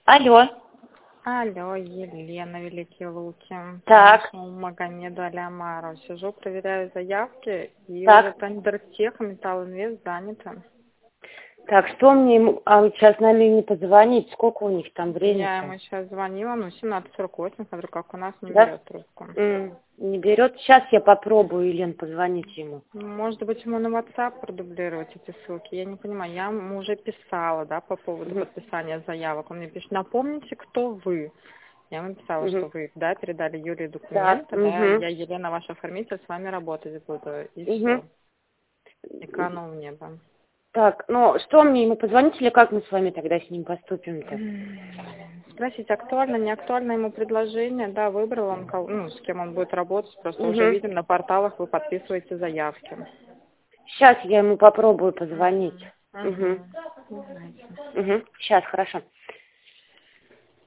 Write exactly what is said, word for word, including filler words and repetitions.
Алло. Алло, Елена, Великие Луки. Так. По Магомеду Алямару. Сижу, проверяю заявки, и Так. уже Тендертех, Металлинвест заняты. Так, что мне ему... А вот сейчас надо не позвонить, сколько у них там Я времени-то? ему сейчас звонила, ну, семнадцать сорок восемь, смотрю, как у нас не Да? берет трубку. М, не берет. Сейчас я попробую, Елен, позвонить ему. Может быть, ему на WhatsApp продублировать эти ссылки? Я не понимаю. Я ему уже писала, да, по поводу Мгм. подписания заявок. Он мне пишет, напомните, кто вы. Я ему написала, Мгм. что вы, да, передали Юлии Так. документы, да, Угу. я, Елена, ваш оформитель, с вами работать буду, и Угу. все. Экранул небо. Так, ну что мне ему позвонить или как мы с вами тогда с ним поступим-то? Спросить, актуально, не актуально ему предложение, да, выбрал он, кого- ну, с кем он будет работать, просто уже Угу. видим, на порталах вы подписываете заявки. Сейчас я ему попробую позвонить. Угу. Угу. Угу. Давайте. Угу. Сейчас, хорошо.